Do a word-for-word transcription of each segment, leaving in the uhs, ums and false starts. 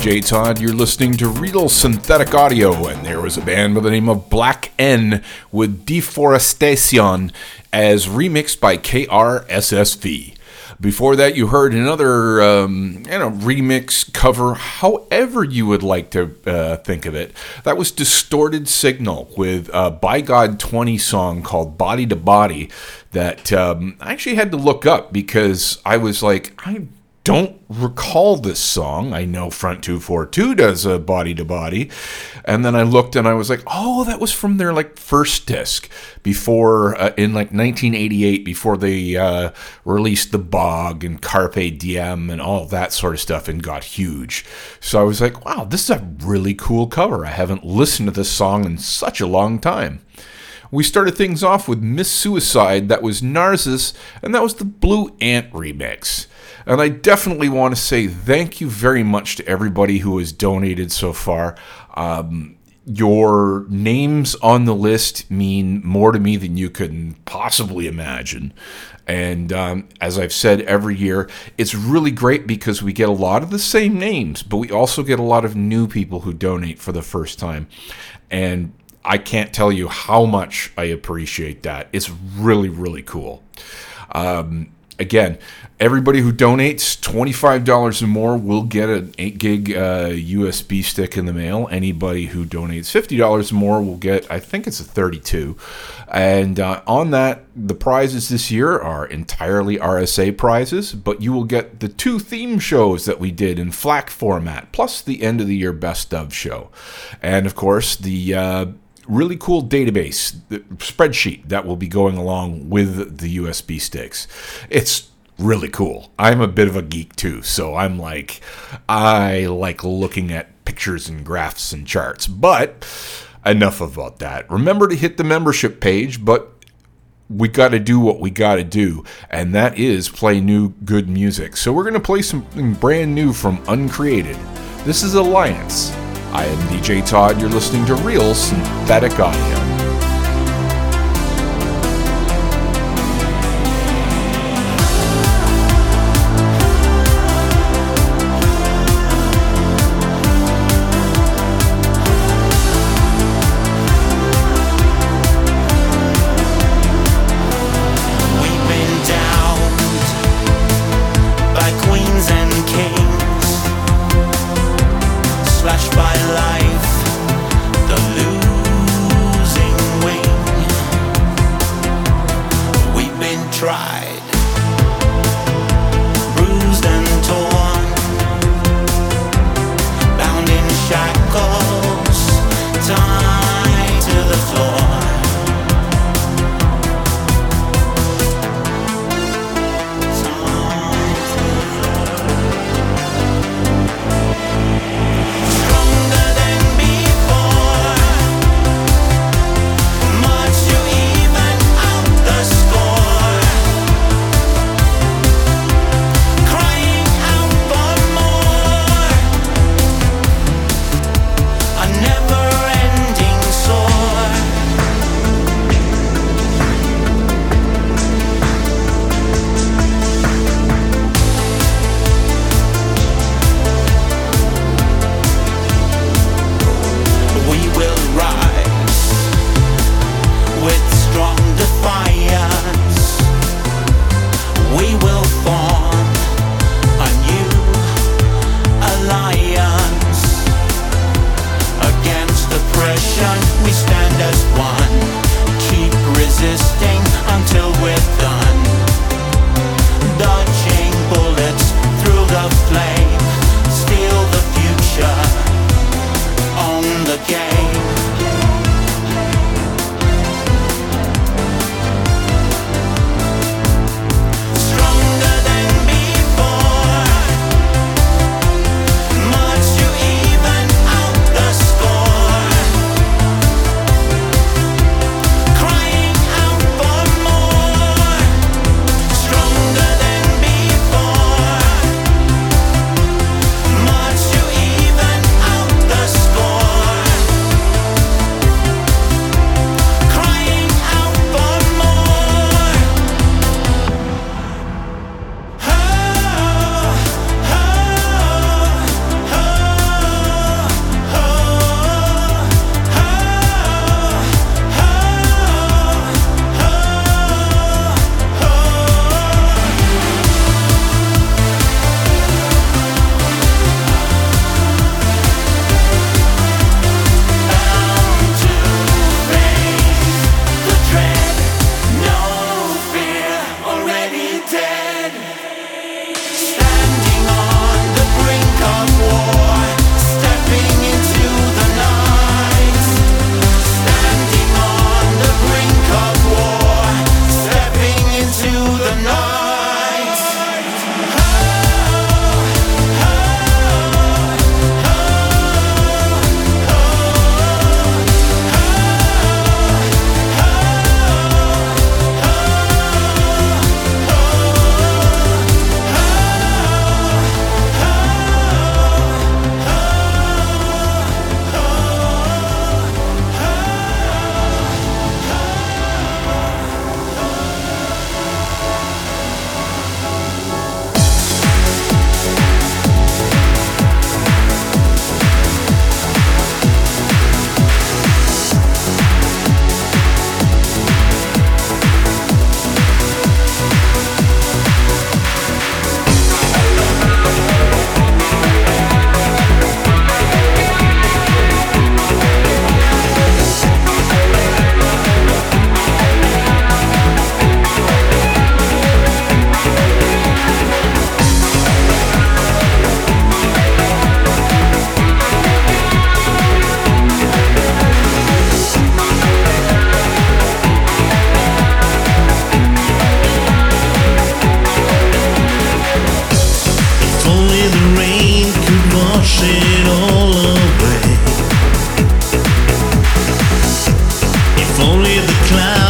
J Todd. You're listening to Real Synthetic Audio, and there was a band by the name of Black N with Deforestation as remixed by K R S S V. Before that, you heard another um, you know, remix, cover, however you would like to uh, think of it. That was Distorted Signal with a By God twenty song called Body to Body that um, I actually had to look up because I was like, I don't recall this song. I know Front two forty-two does a Body to Body. And then I looked and I was like, oh, that was from their like first disc before, uh, in like nineteen eighty-eight, before they uh, released The Bog and Carpe Diem and all that sort of stuff and got huge. So I was like, wow, this is a really cool cover. I haven't listened to this song in such a long time. We started things off with Miss Suicide, that was Narcissus, and that was the Blue Ant remix. And I definitely want to say thank you very much to everybody who has donated so far. Um, your names on the list mean more to me than you can possibly imagine. And um, as I've said every year, it's really great because we get a lot of the same names, but we also get a lot of new people who donate for the first time. And I can't tell you how much I appreciate that. It's really, really cool. Um, again, everybody who donates twenty-five dollars or more will get an eight gig uh, U S B stick in the mail. Anybody who donates fifty dollars or more will get, I think it's a thirty-two. And uh, on that, the prizes this year are entirely R S A prizes, but you will get the two theme shows that we did in FLAC format, plus the end of the year best of show. And of course, the uh, really cool database, the spreadsheet that will be going along with the U S B sticks. It's really cool. I'm a bit of a geek too, so I'm like, I like looking at pictures and graphs and charts. But enough about that. Remember to hit the membership page, but we got to do what we got to do, and that is play new good music. So we're going to play something brand new from Uncreated. This is Alliance. I am D J Todd. You're listening to Real Synthetic Audio. By life, the losing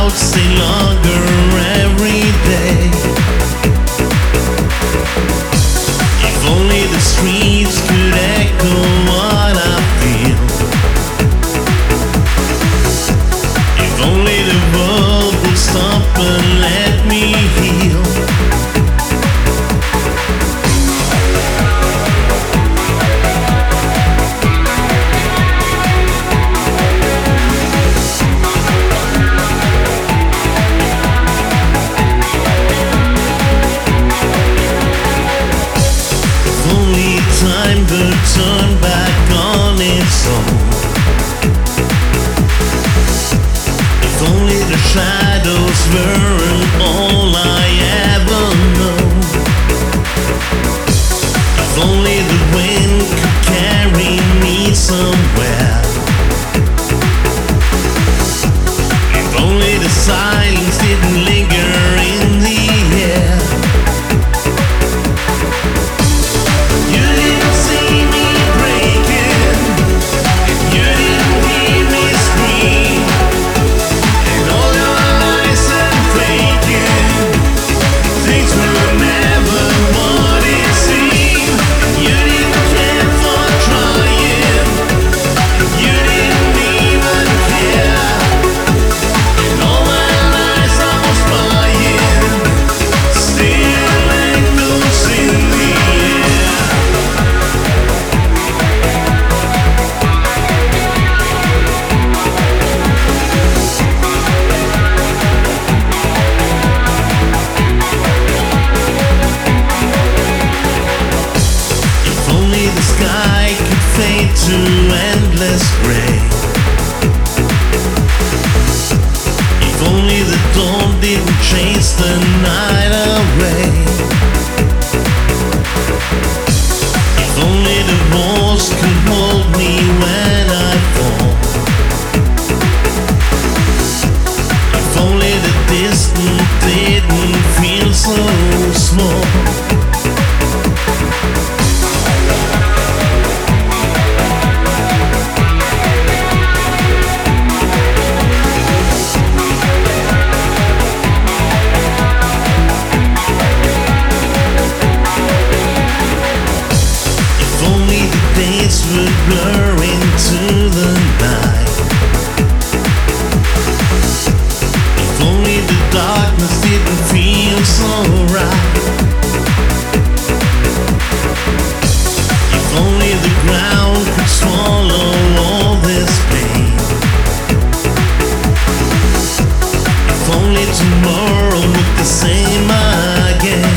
crowds stay longer every day. If only the streets could echo what I feel. If only the world would stop and let me heal. Time could turn back on its own. If only the shadows weren't all I ever know. If only the wind could carry me somewhere. If only the silence didn't linger in the air. To endless gray. If only the dawn didn't chase the night away. If only the walls could hold me when I fall. If only the distance didn't feel so small. Would blur into the night. If only the darkness didn't feel so right. If only the ground could swallow all this pain. If only tomorrow looked the same again.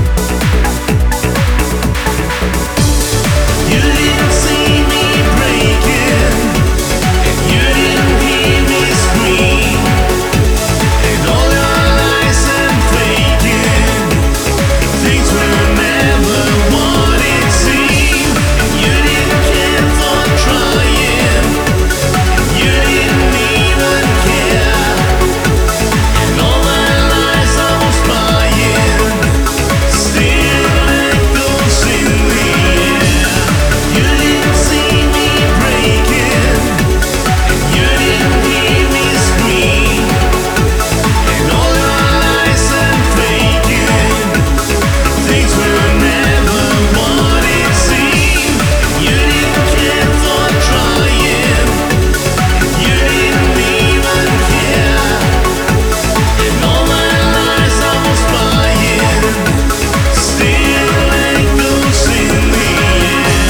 You didn't see me breaking, you didn't hear me scream, and all your lies and faking, things were never what it seemed. You didn't care for trying, you didn't even care, and all my lies I was buying still echoes in the air. You didn't see me breaking, you didn't hear me scream, and all your lies and faking, things were never what it seemed. You didn't care for trying, you didn't even care, and all my lies I was buying still echoes in the air.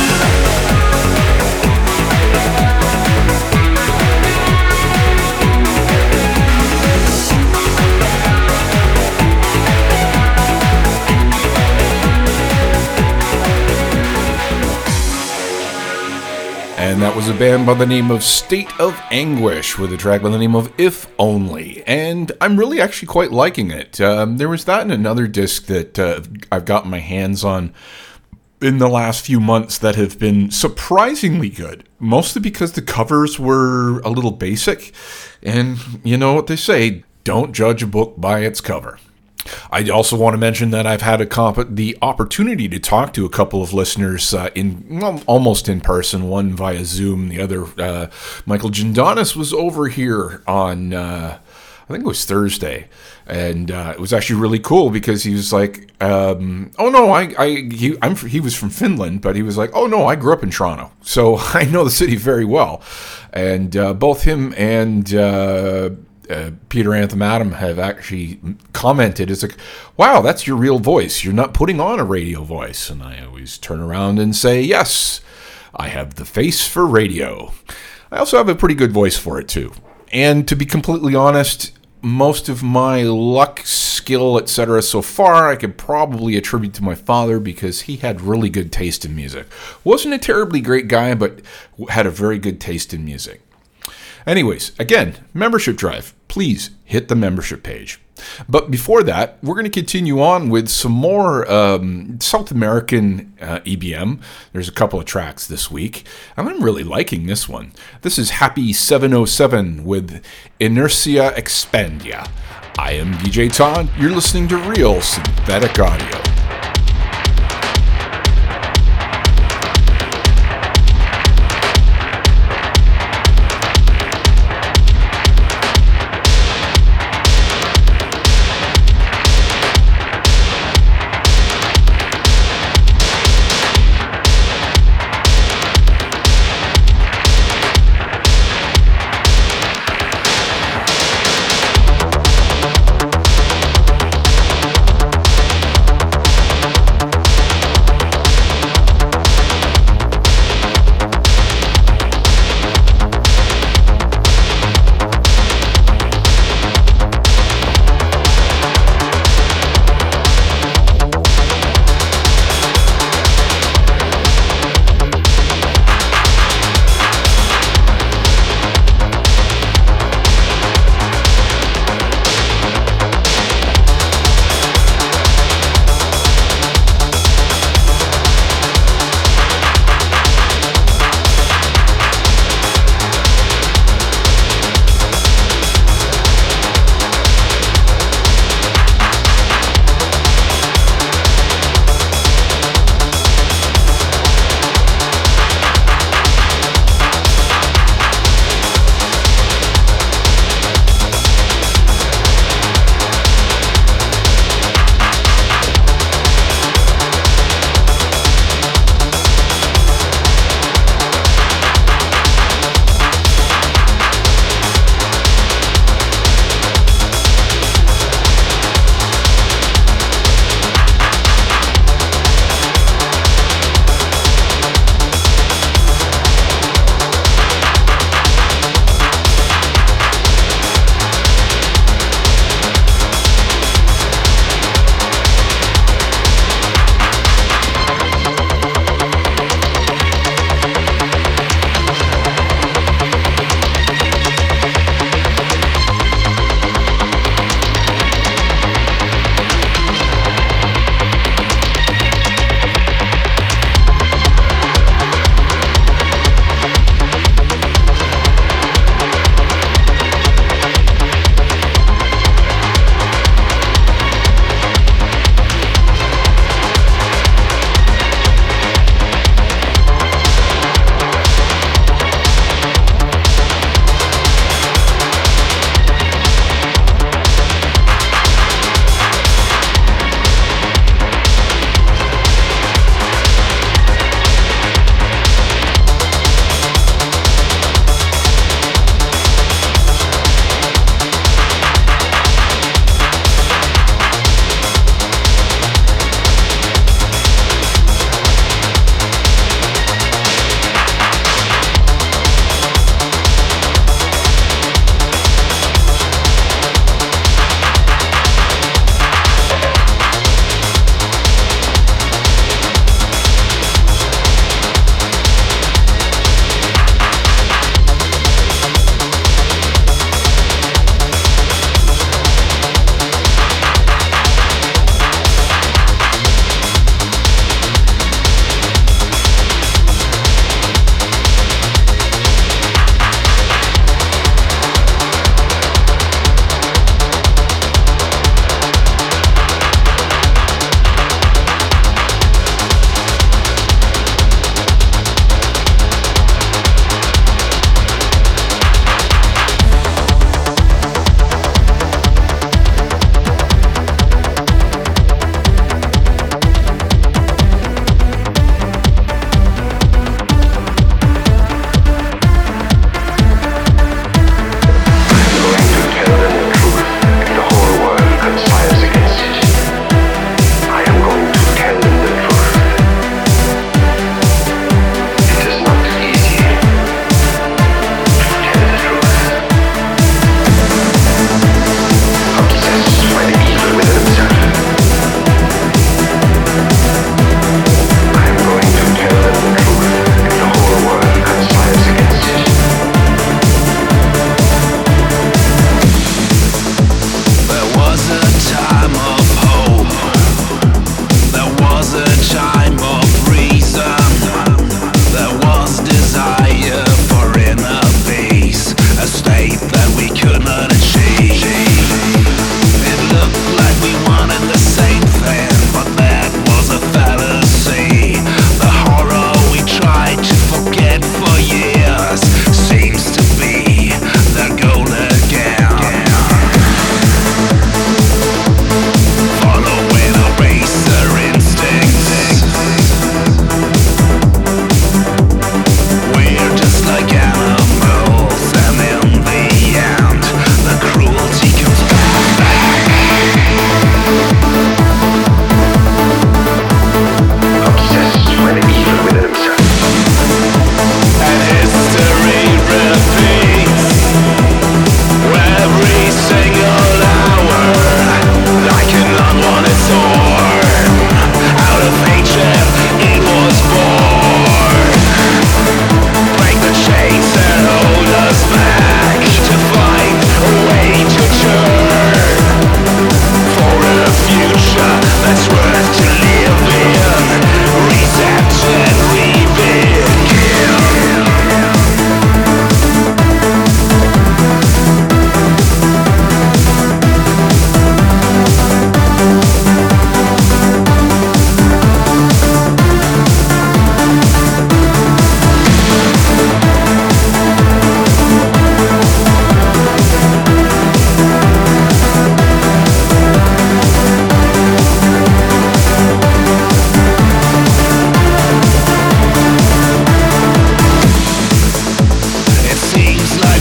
And that was a band by the name of State of Anguish with a track by the name of If Only. And I'm really actually quite liking it. Um, there was that and another disc that uh, I've gotten my hands on in the last few months that have been surprisingly good. Mostly because the covers were a little basic. And you know what they say, don't judge a book by its cover. I also want to mention that I've had a comp- the opportunity to talk to a couple of listeners uh, in well, almost in person, one via Zoom, the other, uh, Michael Gindonis was over here on, uh, I think it was Thursday. And uh, it was actually really cool because he was like, um, oh, no, I, I he, I'm, he was from Finland, but he was like, oh, no, I grew up in Toronto. So I know the city very well. And uh, both him and uh, uh, Peter Anthem Adam have actually commented, it's like, wow, that's your real voice. You're not putting on a radio voice. And I always turn around and say, yes, I have the face for radio. I also have a pretty good voice for it, too. And to be completely honest, most of my luck, skill, et cetera so far, I could probably attribute to my father because he had really good taste in music. Wasn't a terribly great guy, but had a very good taste in music. Anyways, again, membership drive. Please hit the membership page. But before that, we're going to continue on with some more um, South American uh, E B M. There's a couple of tracks this week, and I'm really liking this one. This is Happy seven oh seven with Inertia Expandia. I am D J Todd. You're listening to Real Synthetic Audio.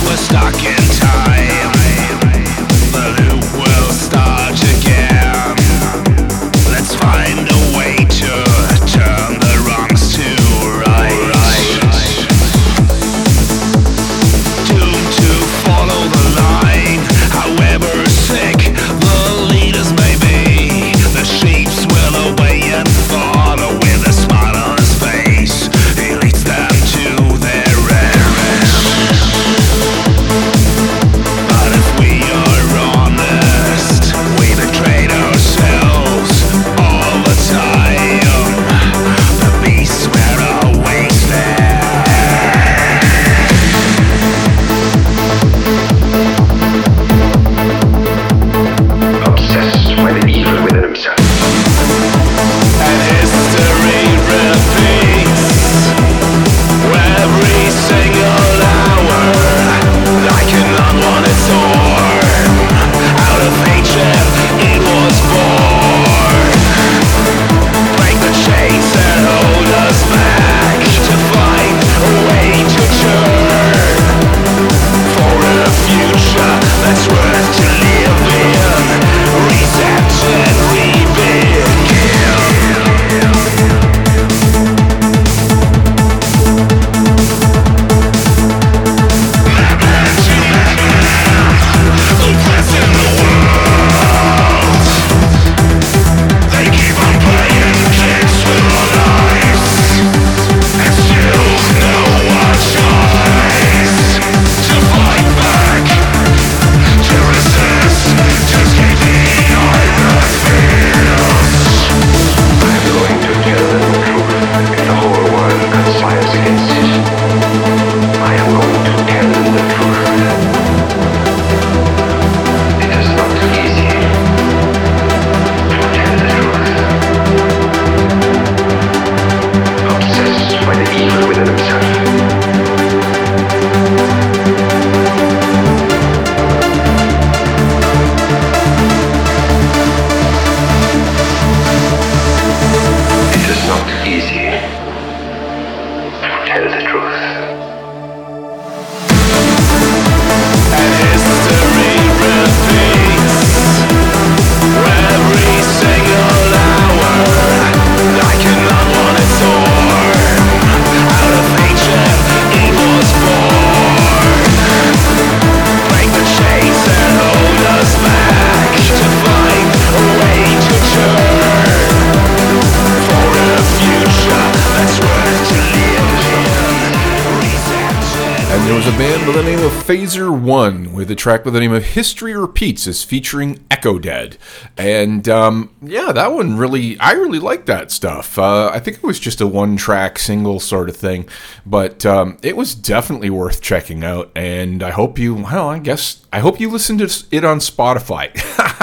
Phaser One with a track by the name of History Repeats is featuring Echo Dead. And um, yeah, that one really, I really like that stuff. Uh, I think it was just a one track single sort of thing, but um, it was definitely worth checking out. And I hope you, well, I guess, I hope you listened to it on Spotify.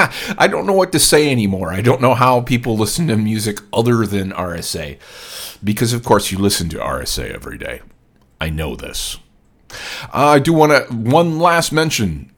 I don't know what to say anymore. I don't know how people listen to music other than R S A, because of course you listen to R S A every day. I know this. Uh, I do want to, one last mention.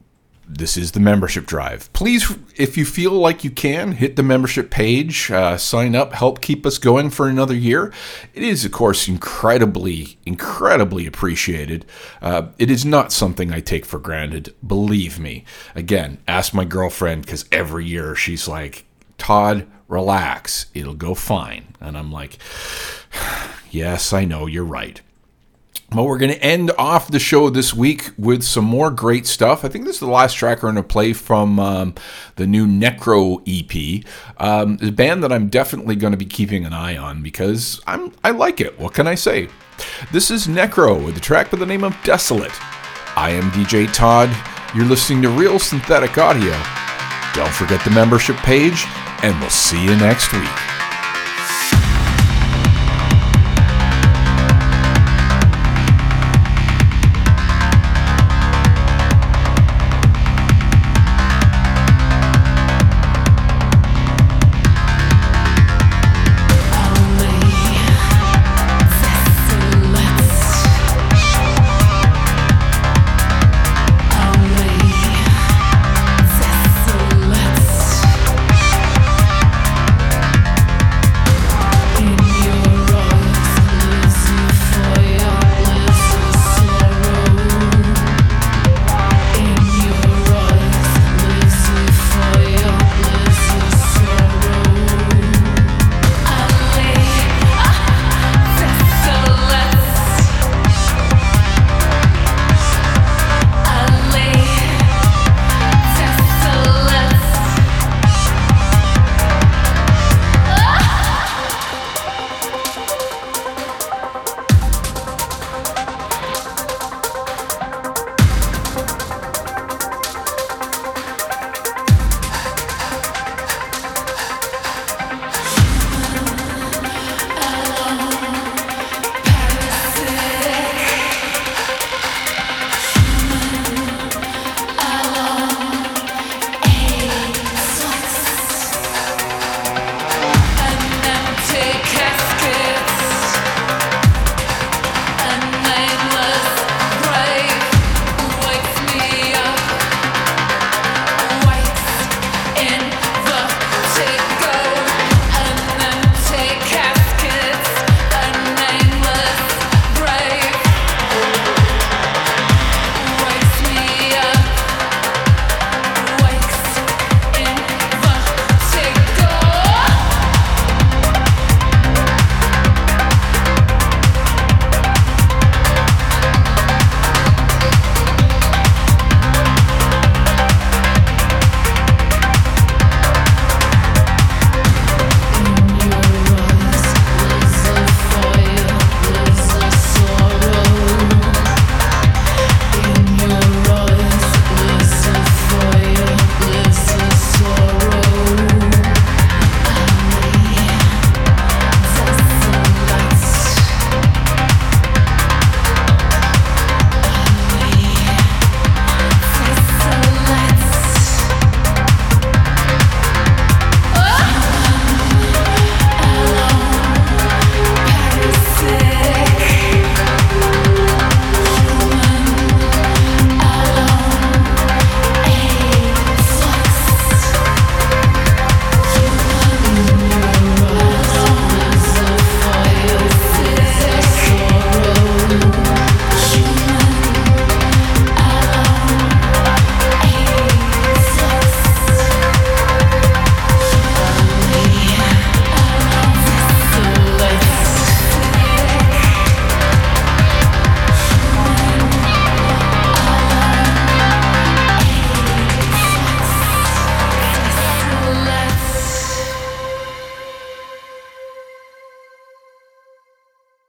This is the membership drive. Please, if you feel like you can, hit the membership page, uh, sign up, help keep us going for another year. It is, of course, incredibly, incredibly appreciated. Uh, it is not something I take for granted, believe me. Again, ask my girlfriend, because every year she's like, Todd, relax, it'll go fine. And I'm like, yes, I know, you're right. Well, we're going to end off the show this week with some more great stuff. I think this is the last track we're going to play from um, the new Necro E P. Um, it's a band that I'm definitely going to be keeping an eye on because I'm I like it. What can I say? This is Necro with a track by the name of Desolate. I am D J Todd. You're listening to Real Synthetic Audio. Don't forget the membership page, and we'll see you next week.